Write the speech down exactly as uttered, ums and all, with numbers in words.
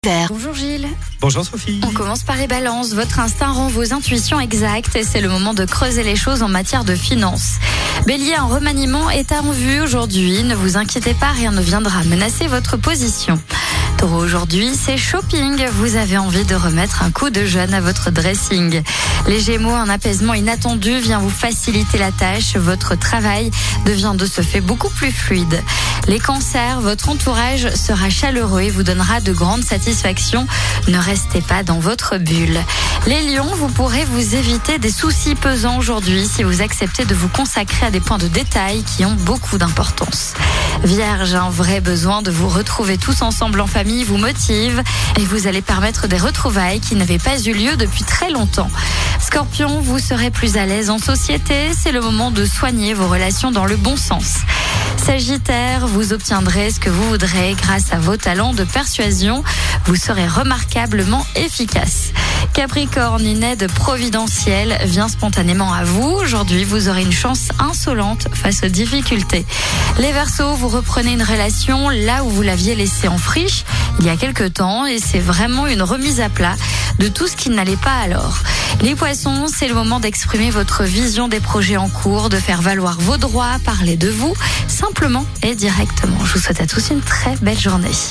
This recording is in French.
Bonjour Gilles. Bonjour Sophie. On commence par les balances. Votre instinct rend vos intuitions exactes et c'est le moment de creuser les choses en matière de finances. Bélier, un remaniement est en vue aujourd'hui. Ne vous inquiétez pas, rien ne viendra menacer votre position. Taureau, aujourd'hui, c'est shopping. Vous avez envie de remettre un coup de jeune à votre dressing. Les Gémeaux, un apaisement inattendu vient vous faciliter la tâche. Votre travail devient de ce fait beaucoup plus fluide. Les Cancers, votre entourage sera chaleureux et vous donnera de grandes satisfactions. Ne restez pas dans votre bulle. Les Lions, vous pourrez vous éviter des soucis pesants aujourd'hui si vous acceptez de vous consacrer à des points de détail qui ont beaucoup d'importance. Vierge, un vrai besoin de vous retrouver tous ensemble en famille vous motive et vous allez permettre des retrouvailles qui n'avaient pas eu lieu depuis très longtemps. Scorpion, vous serez plus à l'aise en société, c'est le moment de soigner vos relations dans le bon sens. Sagittaire, vous obtiendrez ce que vous voudrez grâce à vos talents de persuasion, vous serez remarquablement efficace. Capricorne, une aide providentielle vient spontanément à vous. Aujourd'hui, vous aurez une chance insolente face aux difficultés. Les Verseaux, vous reprenez une relation là où vous l'aviez laissée en friche il y a quelque temps et c'est vraiment une remise à plat de tout ce qui n'allait pas alors. Les Poissons, c'est le moment d'exprimer votre vision des projets en cours, de faire valoir vos droits, parler de vous simplement et directement. Je vous souhaite à tous une très belle journée.